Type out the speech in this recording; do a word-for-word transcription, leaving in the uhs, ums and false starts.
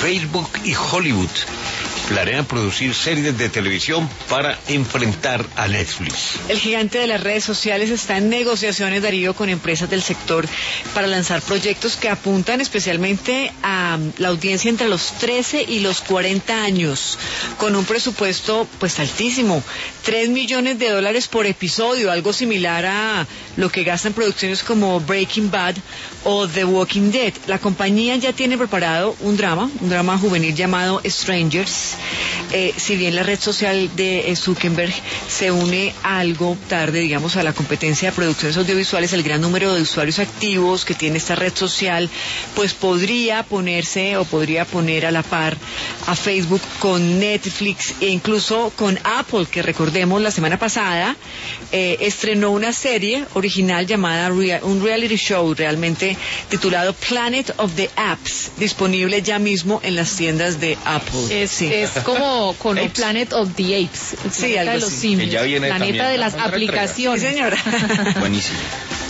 Facebook y Hollywood planean producir series de televisión para enfrentar a Netflix. El gigante de las redes sociales está en negociaciones, Darío, con empresas del sector para lanzar proyectos que apuntan especialmente a la audiencia entre los trece y los cuarenta años, con un presupuesto pues altísimo, tres millones de dólares por episodio, algo similar a lo que gastan producciones como Breaking Bad o The Walking Dead. La compañía ya tiene preparado un drama, un drama juvenil llamado Strangers. Eh, si bien la red social de eh, Zuckerberg se une algo tarde, digamos, a la competencia de producciones audiovisuales, el gran número de usuarios activos que tiene esta red social, pues podría ponerse o podría poner a la par a Facebook con Netflix e incluso con Apple, que recordemos la semana pasada eh, estrenó una serie original llamada Real, un reality show realmente titulado Planet of the Apps, disponible ya mismo en las tiendas de Apple. Es, sí. es como con el Planet of the Apes, el sí, planeta algo de los así. simios, Que ya viene planeta también de las otra aplicaciones. Sí, señora. Buenísimo.